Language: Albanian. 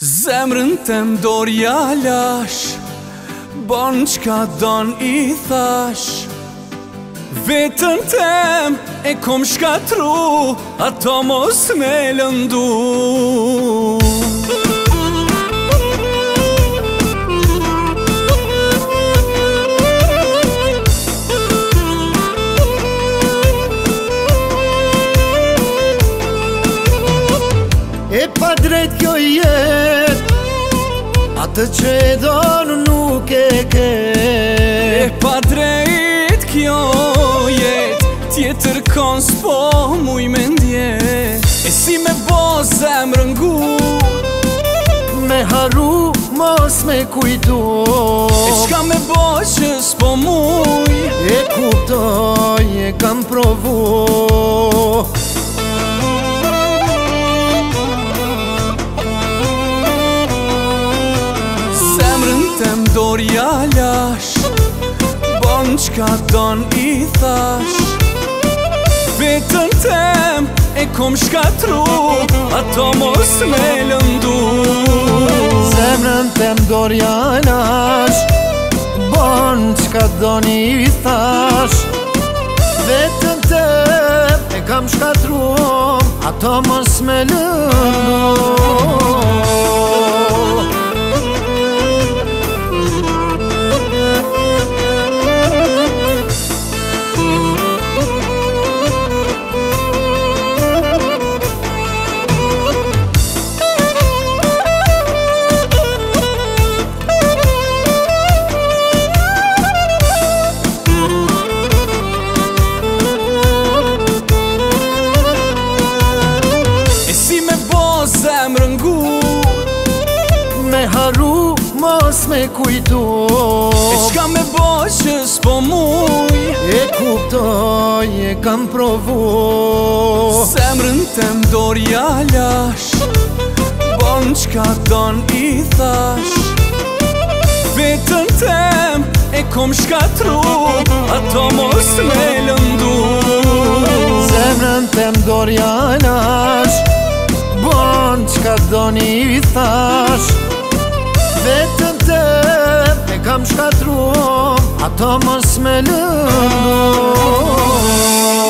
Zemrën tem dorja lash, bon qka don I thash. Vetën tem e kom shkatru, ato mos me lëndu. E pa drejt kjo jet, atë që e donë nuk e ke. E pa drejt kjo jet, tjetër kon s'po muj me ndje. E si me bo zemrën ngur, Me haru mos me kujtu. e qka me bo që s'po muj. E kuptoj, e kam provu. Tem dorja lash, bon qka don I thash. Vetën tem e kom shkatru, ato mos me lëndu. Zemrën tem dorja lash, bon qka don I thash. Vetën tem e kam shkatru, ato mos me lëndu. Zemrën ngur, Me haru mos me kujtu. e qka me bo që s'po muj. E kuptoj, e kam provu. Zemrën tem dorja lash, bon qka don I thash. Vetën tem e kom shkatru, ato mos me lëndu. Zemrën tem dorja lash, bon qka don I thash. Vetën tem e kam shkatru, ato mos me lëndu.